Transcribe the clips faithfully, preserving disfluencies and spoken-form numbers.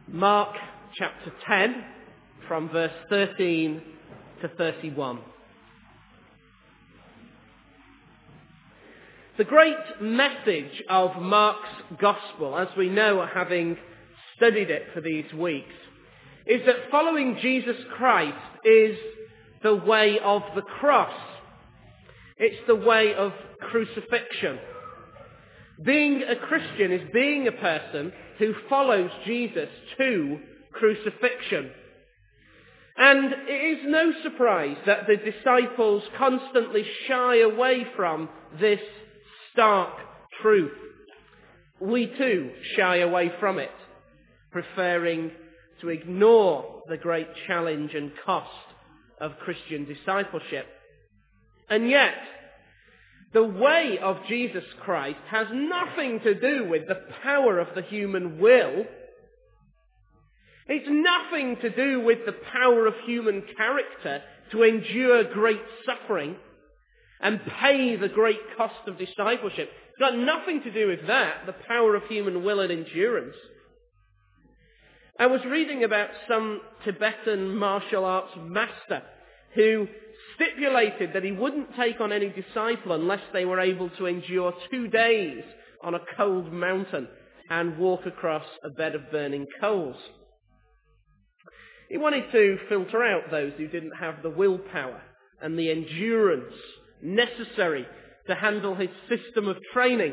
Mark chapter ten, from verse thirteen to thirty-one. The great message of Mark's gospel, as we know having studied it for these weeks, is that following Jesus Christ is the way of the cross. It's the way of crucifixion. Being a Christian is being a person who follows Jesus to crucifixion. And it is no surprise that the disciples constantly shy away from this stark truth. We too shy away from it, preferring to ignore the great challenge and cost of Christian discipleship. And yet, the way of Jesus Christ has nothing to do with the power of the human will. It's nothing to do with the power of human character to endure great suffering and pay the great cost of discipleship. It's got nothing to do with that, the power of human will and endurance. I was reading about some Tibetan martial arts master who stipulated that he wouldn't take on any disciple unless they were able to endure two days on a cold mountain and walk across a bed of burning coals. He wanted to filter out those who didn't have the willpower and the endurance necessary to handle his system of training.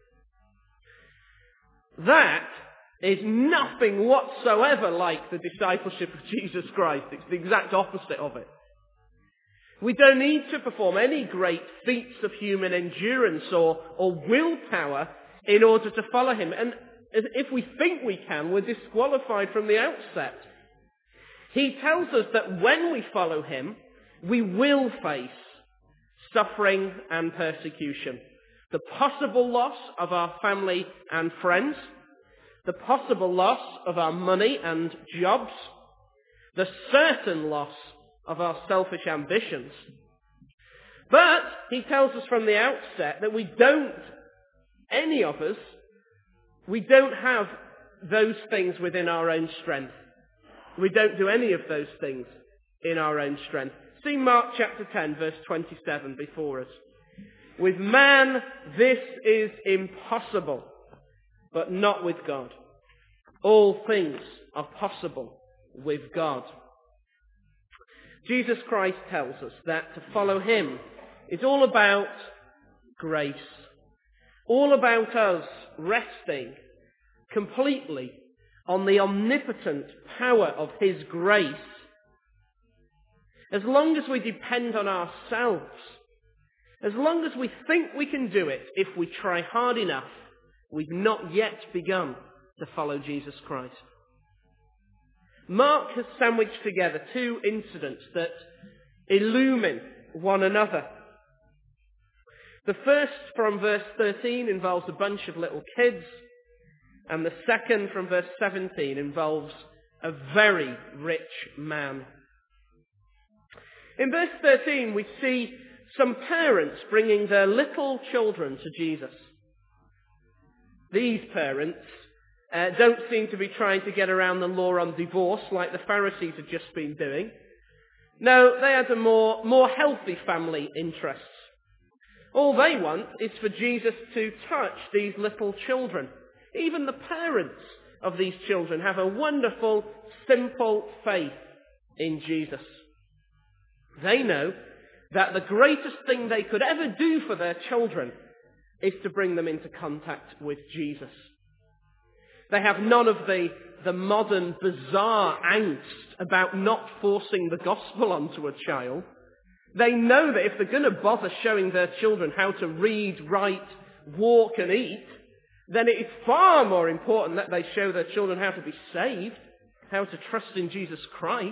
That is nothing whatsoever like the discipleship of Jesus Christ. It's the exact opposite of it. We don't need to perform any great feats of human endurance or, or willpower in order to follow him. And if we think we can, we're disqualified from the outset. He tells us that when we follow him, we will face suffering and persecution. The possible loss of our family and friends, the possible loss of our money and jobs, the certain loss of our selfish ambitions. But he tells us from the outset that we don't, any of us, we don't have those things within our own strength. We don't do any of those things in our own strength. See Mark chapter ten, verse twenty-seven before us. With man this is impossible, but not with God. All things are possible with God. Jesus Christ tells us that to follow him is all about grace. All about us resting completely on the omnipotent power of his grace. As long as we depend on ourselves, as long as we think we can do it if we try hard enough, we've not yet begun to follow Jesus Christ. Mark has sandwiched together two incidents that illumine one another. The first, from verse thirteen, involves a bunch of little kids, and the second, from verse seventeen, involves a very rich man. In verse thirteen, we see some parents bringing their little children to Jesus. These parents Uh, don't seem to be trying to get around the law on divorce like the Pharisees had just been doing. No, they had a more, more healthy family interests. All they want is for Jesus to touch these little children. Even the parents of these children have a wonderful, simple faith in Jesus. They know that the greatest thing they could ever do for their children is to bring them into contact with Jesus. They have none of the, the modern bizarre angst about not forcing the gospel onto a child. They know that if they're going to bother showing their children how to read, write, walk and eat, then it is far more important that they show their children how to be saved, how to trust in Jesus Christ.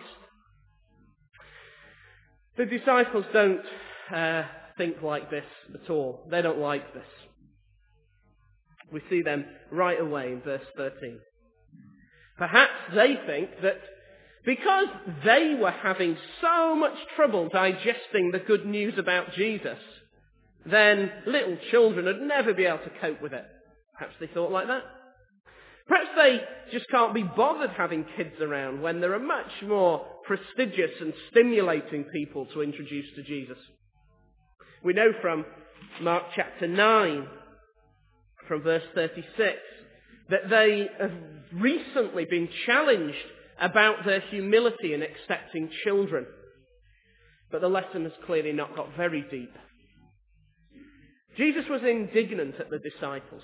The disciples don't uh, think like this at all. They don't like this. We see them right away in verse thirteen. Perhaps they think that because they were having so much trouble digesting the good news about Jesus, then little children would never be able to cope with it. Perhaps they thought like that. Perhaps they just can't be bothered having kids around when there are much more prestigious and stimulating people to introduce to Jesus. We know from Mark chapter nine, from verse thirty-six, that they have recently been challenged about their humility in accepting children. But the lesson has clearly not got very deep. Jesus was indignant at the disciples.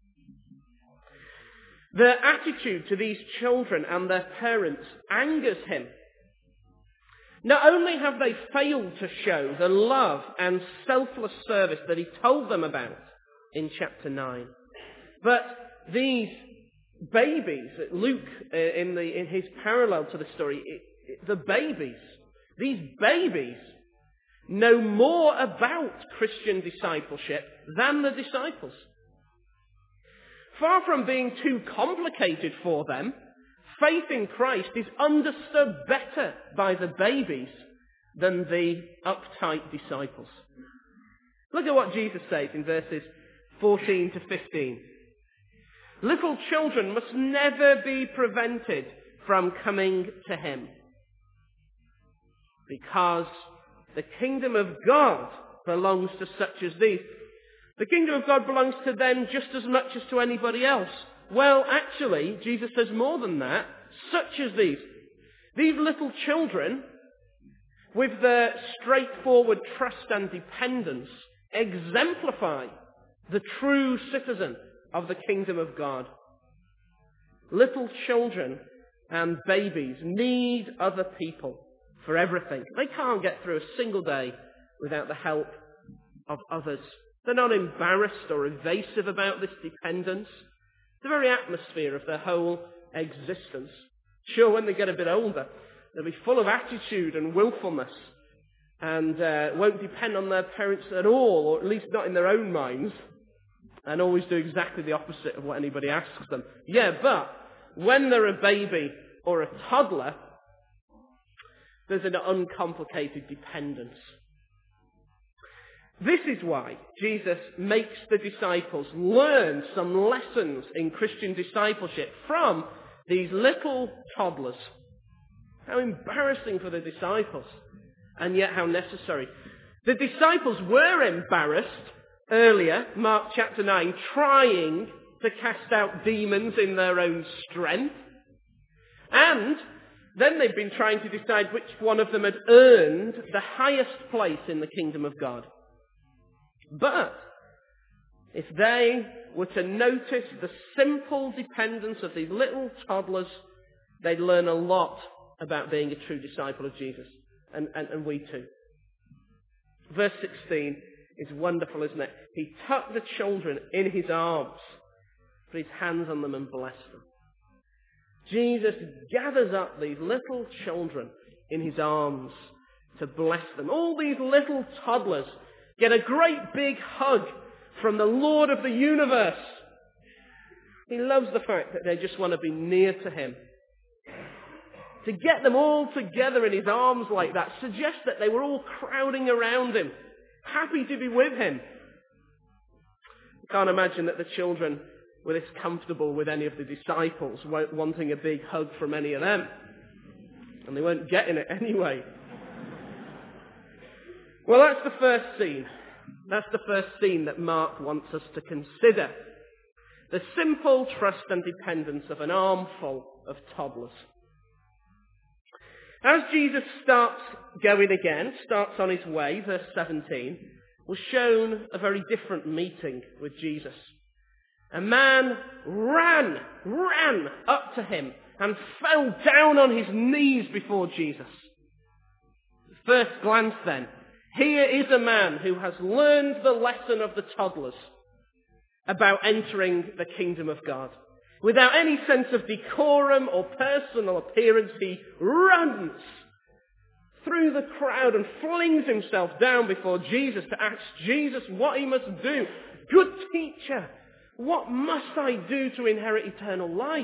Their attitude to these children and their parents angers him. Not only have they failed to show the love and selfless service that he told them about in chapter nine, but these babies, Luke, in, the, in his parallel to the story, it, it, the babies, these babies know more about Christian discipleship than the disciples. Far from being too complicated for them, faith in Christ is understood better by the babies than the uptight disciples. Look at what Jesus says in verses fourteen to fifteen. Little children must never be prevented from coming to him, because the kingdom of God belongs to such as these. The kingdom of God belongs to them just as much as to anybody else. Well, actually, Jesus says more than that. Such as these. These little children, with their straightforward trust and dependence, exemplify the true citizen of the kingdom of God. Little children and babies need other people for everything. They can't get through a single day without the help of others. They're not embarrassed or evasive about this dependence. The very atmosphere of their whole existence. Sure, when they get a bit older, they'll be full of attitude and willfulness and uh, won't depend on their parents at all, or at least not in their own minds, and always do exactly the opposite of what anybody asks them. Yeah, but when they're a baby or a toddler, there's an uncomplicated dependence. This is why Jesus makes the disciples learn some lessons in Christian discipleship from these little toddlers. How embarrassing for the disciples, and yet how necessary. The disciples were embarrassed earlier, Mark chapter nine, trying to cast out demons in their own strength. And then they've been trying to decide which one of them had earned the highest place in the kingdom of God. But if they were to notice the simple dependence of these little toddlers, they'd learn a lot about being a true disciple of Jesus. And, and, and we too. Verse sixteen is wonderful, isn't it? He took the children in his arms, put his hands on them and blessed them. Jesus gathers up these little children in his arms to bless them. All these little toddlers get a great big hug from the Lord of the universe. He loves the fact that they just want to be near to him. To get them all together in his arms like that suggests that they were all crowding around him, happy to be with him. I can't imagine that the children were this comfortable with any of the disciples wanting a big hug from any of them. And they weren't getting it anyway. Well, that's the first scene. That's the first scene that Mark wants us to consider. The simple trust and dependence of an armful of toddlers. As Jesus starts going again, starts on his way, verse seventeen, we're shown a very different meeting with Jesus. A man ran, ran up to him and fell down on his knees before Jesus. First glance then, here is a man who has learned the lesson of the toddlers about entering the kingdom of God. Without any sense of decorum or personal appearance, he runs through the crowd and flings himself down before Jesus to ask Jesus what he must do. Good teacher, what must I do to inherit eternal life?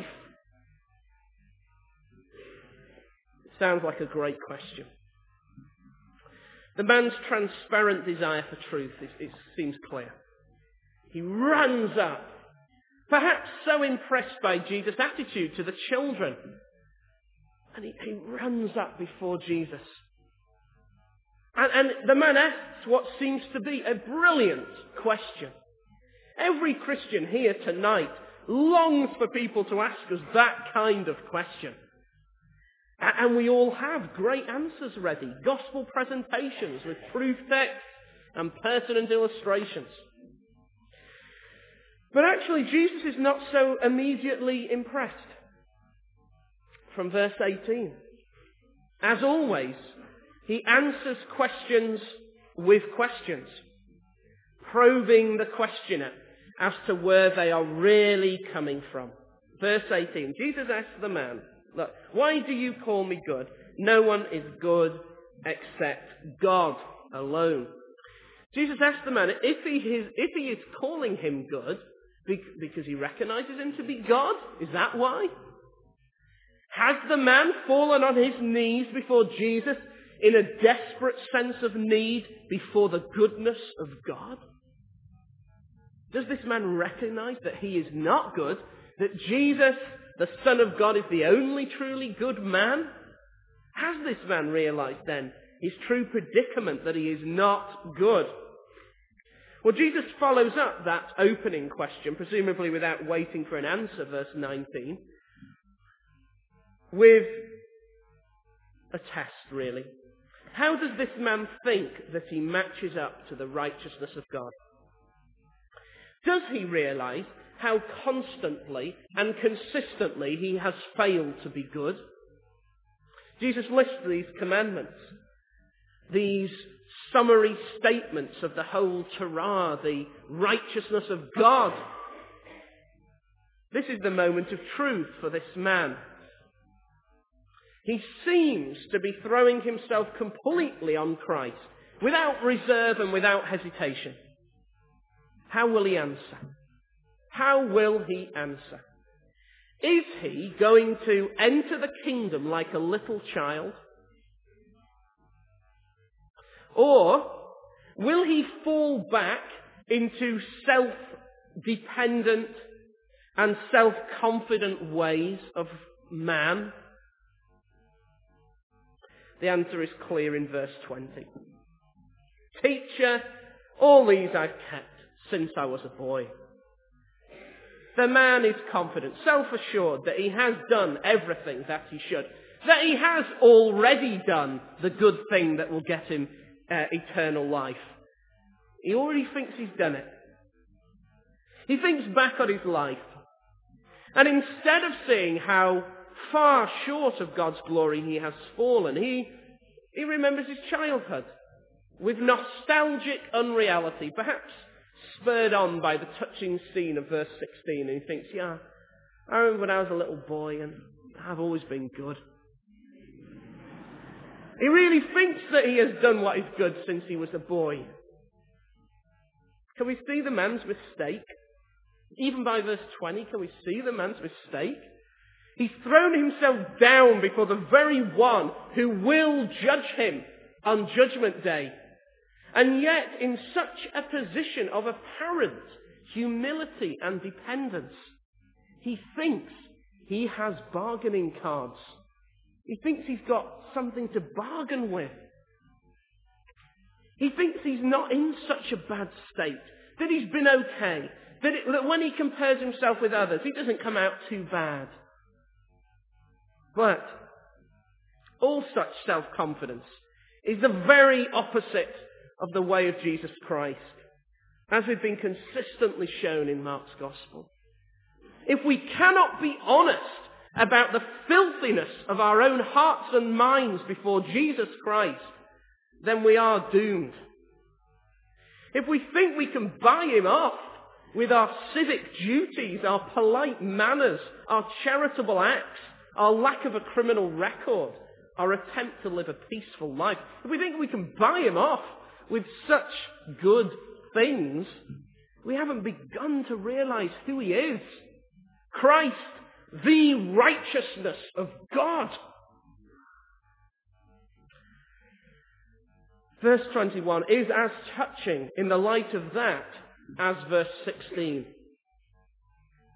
It sounds like a great question. The man's transparent desire for truth is, it seems clear. He runs up Perhaps so impressed by Jesus' attitude to the children. And he, he runs up before Jesus. And, and the man asks what seems to be a brilliant question. Every Christian here tonight longs for people to ask us that kind of question. And we all have great answers ready. Gospel presentations with proof texts and pertinent illustrations. But actually, Jesus is not so immediately impressed. From verse eighteen. As always, he answers questions with questions, probing the questioner as to where they are really coming from. Verse eighteen, Jesus asks the man, look, why do you call me good? No one is good except God alone. Jesus asks the man if he is, if he is calling him good because he recognizes him to be God. Is that why? Has the man fallen on his knees before Jesus in a desperate sense of need before the goodness of God? Does this man recognize that he is not good, that Jesus, the Son of God, is the only truly good man? Has this man realized then his true predicament, that he is not good? Well, Jesus follows up that opening question, presumably without waiting for an answer, verse nineteen, with a test, really. How does this man think that he matches up to the righteousness of God? Does he realize how constantly and consistently he has failed to be good? Jesus lists these commandments, these summary statements of the whole Torah, the righteousness of God. This is the moment of truth for this man. He seems to be throwing himself completely on Christ, without reserve and without hesitation. How will he answer? How will he answer? Is he going to enter the kingdom like a little child? Or will he fall back into self-dependent and self-confident ways of man? The answer is clear in verse twenty. Teacher, all these I've kept since I was a boy. The man is confident, self-assured that he has done everything that he should, that he has already done the good thing that will get him uh, eternal life. He already thinks he's done it. He thinks back on his life, and instead of seeing how far short of God's glory he has fallen, he, he remembers his childhood with nostalgic unreality, perhaps spurred on by the touching scene of verse sixteen, and he thinks, yeah, I remember when I was a little boy and I've always been good. He really thinks that he has done what is good since he was a boy. Can we see the man's mistake? Even by verse twenty, can we see the man's mistake? He's thrown himself down before the very one who will judge him on Judgment Day. And yet, in such a position of apparent humility and dependence, he thinks he has bargaining cards. He thinks he's got something to bargain with. He thinks he's not in such a bad state, that he's been okay, that, it, that when he compares himself with others, he doesn't come out too bad. But all such self-confidence is the very opposite of the way of Jesus Christ, as we've been consistently shown in Mark's Gospel. If we cannot be honest about the filthiness of our own hearts and minds before Jesus Christ, then we are doomed. If we think we can buy him off with our civic duties, our polite manners, our charitable acts, our lack of a criminal record, our attempt to live a peaceful life, if we think we can buy him off with such good things, we haven't begun to realize who he is. Christ, the righteousness of God. Verse twenty-one is as touching in the light of that as verse sixteen.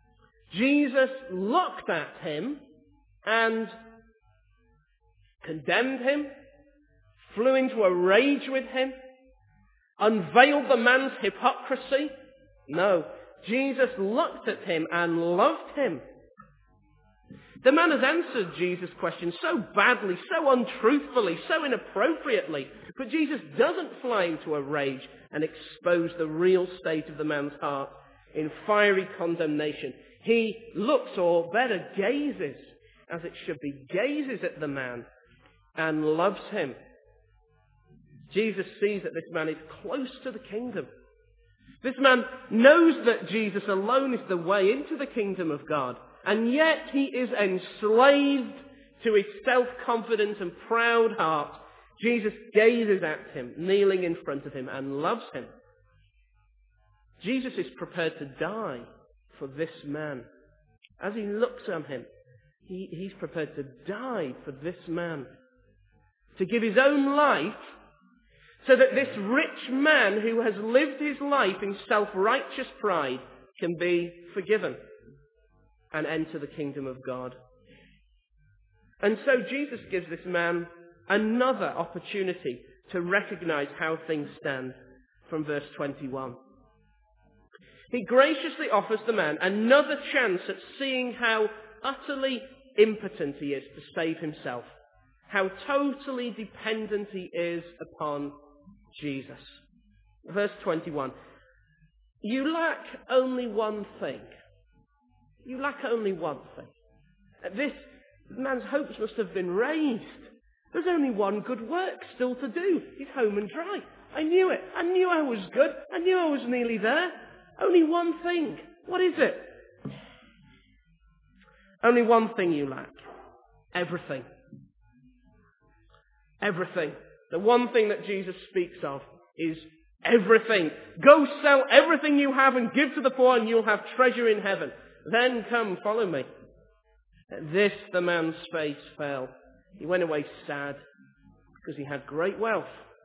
Jesus looked at him and condemned him, flew into a rage with him, unveiled the man's hypocrisy. No, Jesus looked at him and loved him. The man has answered Jesus' question so badly, so untruthfully, so inappropriately, but Jesus doesn't fly into a rage and expose the real state of the man's heart in fiery condemnation. He looks, or better, gazes, as it should be, gazes at the man and loves him. Jesus sees that this man is close to the kingdom. This man knows that Jesus alone is the way into the kingdom of God. And yet he is enslaved to his self-confident and proud heart. Jesus gazes at him, kneeling in front of him, and loves him. Jesus is prepared to die for this man. As he looks at him, he, he's prepared to die for this man. To give his own life so that this rich man who has lived his life in self-righteous pride can be forgiven and enter the kingdom of God. And so Jesus gives this man another opportunity to recognize how things stand from verse twenty-one. He graciously offers the man another chance at seeing how utterly impotent he is to save himself, how totally dependent he is upon Jesus. Verse twenty-one. You lack only one thing. You lack only one thing. This man's hopes must have been raised. There's only one good work still to do. He's home and dry. I knew it. I knew I was good. I knew I was nearly there. Only one thing. What is it? Only one thing you lack. Everything. Everything. The one thing that Jesus speaks of is everything. Go sell everything you have and give to the poor and you'll have treasure in heaven. Then come, follow me. At this the man's face fell. He went away sad because he had great wealth.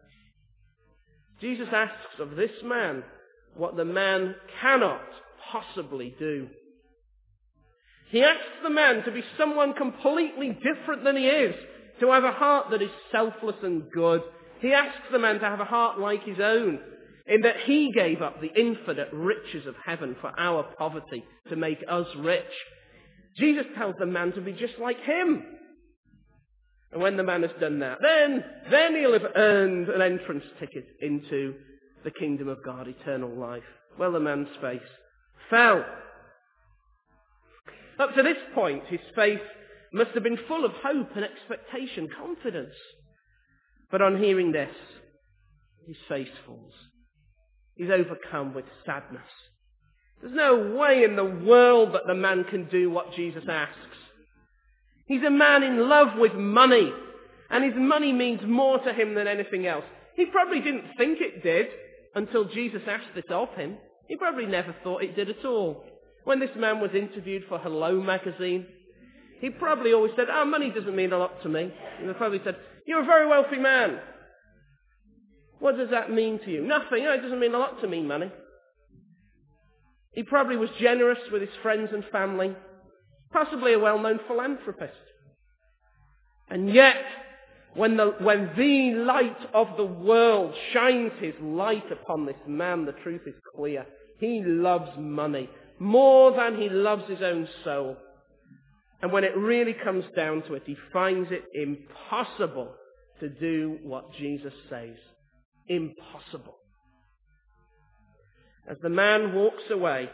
Jesus asks of this man what the man cannot possibly do. He asks the man to be someone completely different than he is, to have a heart that is selfless and good. He asks the man to have a heart like his own, in that he gave up the infinite riches of heaven for our poverty to make us rich. Jesus tells the man to be just like him. And when the man has done that, then, then he'll have earned an entrance ticket into the kingdom of God, eternal life. Well, the man's face fell. Up to this point, his face must have been full of hope and expectation, confidence. But on hearing this, his face falls. He's overcome with sadness. There's no way in the world that the man can do what Jesus asks. He's a man in love with money, and his money means more to him than anything else. He probably didn't think it did until Jesus asked this of him. He probably never thought it did at all. When this man was interviewed for Hello magazine, he probably always said, oh, money doesn't mean a lot to me. And they probably said, you're a very wealthy man. What does that mean to you? Nothing. Oh, it doesn't mean a lot to me, money. He probably was generous with his friends and family, possibly a well-known philanthropist. And yet, when the, when the light of the world shines his light upon this man, the truth is clear. He loves money more than he loves his own soul. And when it really comes down to it, he finds it impossible to do what Jesus says. Impossible. As the man walks away,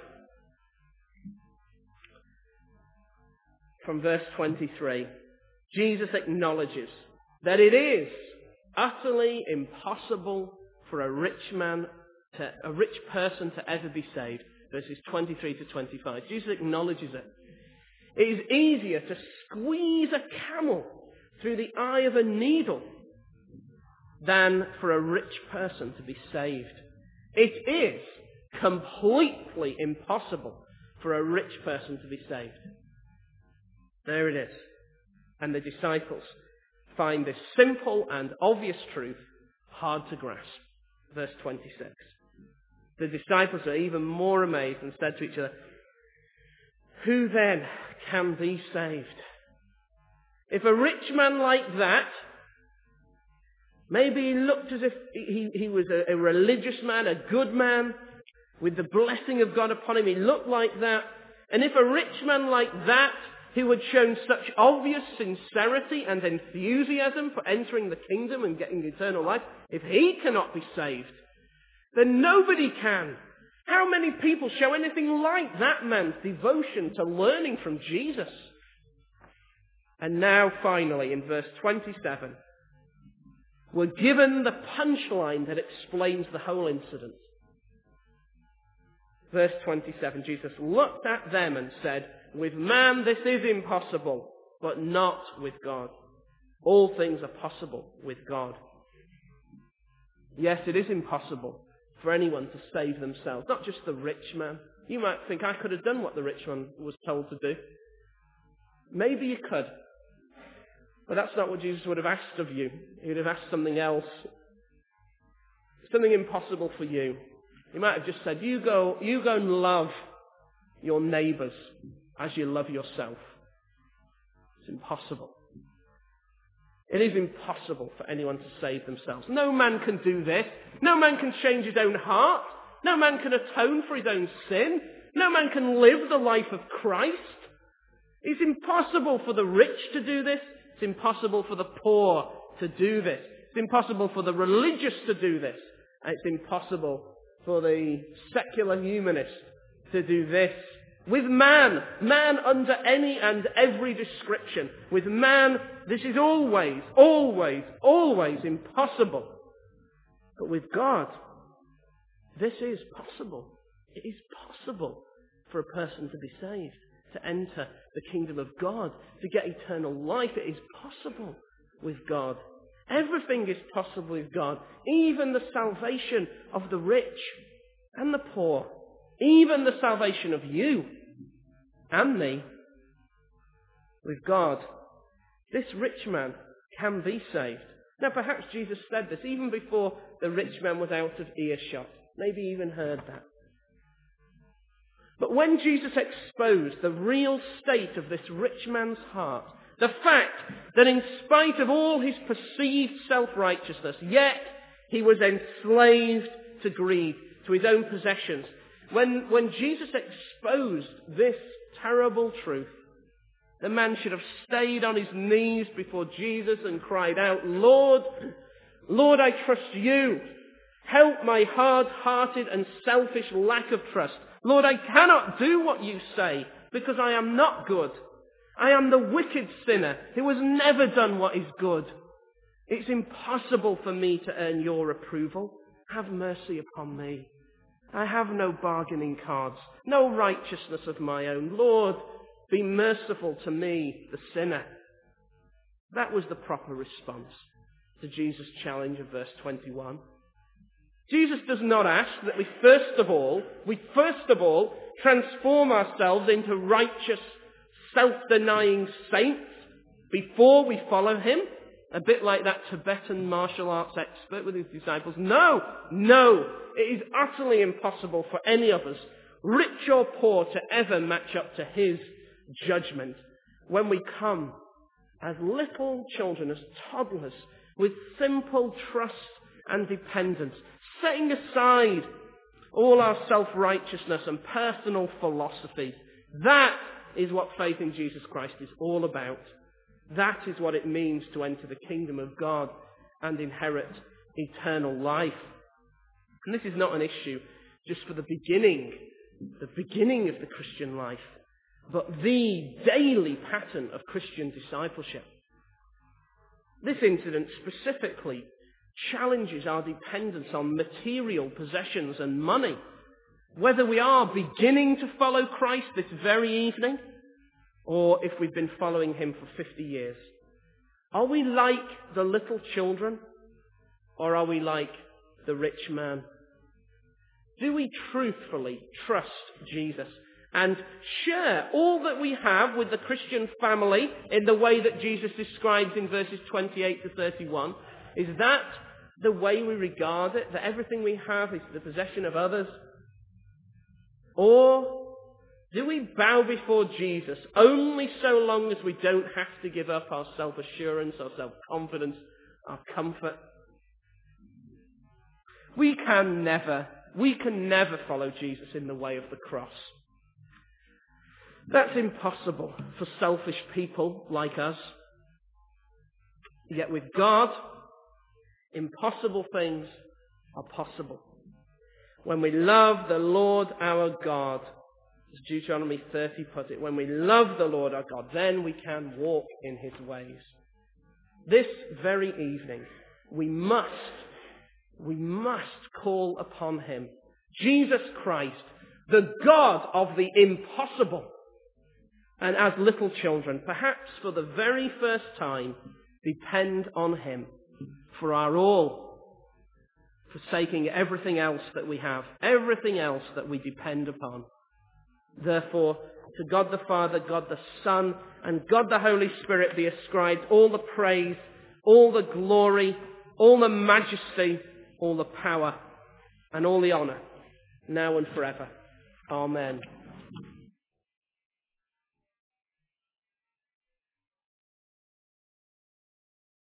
from verse twenty-three, Jesus acknowledges that it is utterly impossible for a rich man, to, a rich person to ever be saved. Verses twenty-three to twenty-five. Jesus acknowledges it. It is easier to squeeze a camel through the eye of a needle than for a rich person to be saved. It is completely impossible for a rich person to be saved. There it is. And the disciples find this simple and obvious truth hard to grasp. Verse twenty-six. The disciples are even more amazed and said to each other, Who then can be saved? If a rich man like that, maybe he looked as if he, he was a, a religious man, a good man, with the blessing of God upon him, he looked like that. And if a rich man like that, who had shown such obvious sincerity and enthusiasm for entering the kingdom and getting eternal life, if he cannot be saved, then nobody can. How many people show anything like that man's devotion to learning from Jesus? And now, finally, in verse twenty-seven, we're given the punchline that explains the whole incident. Verse twenty-seven, Jesus looked at them and said, with man this is impossible, but not with God. All things are possible with God. Yes, it is impossible for anyone to save themselves, not just the rich man. You might think, I could have done what the rich man was told to do. Maybe you could. But that's not what Jesus would have asked of you. He would have asked something else. Something impossible for you. He might have just said, you go, you go and love your neighbours as you love yourself. It's impossible. It is impossible for anyone to save themselves. No man can do this. No man can change his own heart. No man can atone for his own sin. No man can live the life of Christ. It's impossible for the rich to do this. It's impossible for the poor to do this. It's impossible for the religious to do this. And it's impossible for the secular humanist to do this. With man, man under any and every description, with man, this is always, always, always impossible. But with God, this is possible. It is possible for a person to be saved, to enter the kingdom of God, to get eternal life. It is possible with God. Everything is possible with God, even the salvation of the rich and the poor. Even the salvation of you and me, with God, this rich man can be saved. Now perhaps Jesus said this even before the rich man was out of earshot. Maybe even heard that. But when Jesus exposed the real state of this rich man's heart, the fact that in spite of all his perceived self-righteousness, yet he was enslaved to greed, to his own possessions, When, when Jesus exposed this terrible truth, the man should have stayed on his knees before Jesus and cried out, Lord, Lord, I trust you. Help my hard-hearted and selfish lack of trust. Lord, I cannot do what you say because I am not good. I am the wicked sinner who has never done what is good. It's impossible for me to earn your approval. Have mercy upon me. I have no bargaining cards, no righteousness of my own. Lord, be merciful to me, the sinner. That was the proper response to Jesus' challenge of verse twenty-one. Jesus does not ask that we first of all, we first of all transform ourselves into righteous, self-denying saints before we follow him. A bit like that Tibetan martial arts expert with his disciples. No, no, it is utterly impossible for any of us, rich or poor, to ever match up to his judgment. When we come as little children, as toddlers, with simple trust and dependence, setting aside all our self-righteousness and personal philosophy. That is what faith in Jesus Christ is all about. That is what it means to enter the kingdom of God and inherit eternal life. And this is not an issue just for the beginning, the beginning of the Christian life, but the daily pattern of Christian discipleship. This incident specifically challenges our dependence on material possessions and money. Whether we are beginning to follow Christ this very evening, or if we've been following him for fifty years. Are we like the little children, or are we like the rich man? Do we truthfully trust Jesus and share all that we have with the Christian family in the way that Jesus describes in verses twenty-eight to thirty-one? Is that the way we regard it, that everything we have is the possession of others? Or Do we bow before Jesus only so long as we don't have to give up our self-assurance, our self-confidence, our comfort? We can never, we can never follow Jesus in the way of the cross. That's impossible for selfish people like us. Yet with God, impossible things are possible. When we love the Lord our God, as Deuteronomy thirty put it, when we love the Lord our God, then we can walk in his ways. This very evening, we must, we must call upon him, Jesus Christ, the God of the impossible. And as little children, perhaps for the very first time, depend on him for our all, forsaking everything else that we have, everything else that we depend upon. Therefore, to God the Father, God the Son, and God the Holy Spirit be ascribed all the praise, all the glory, all the majesty, all the power, and all the honour, now and forever. Amen.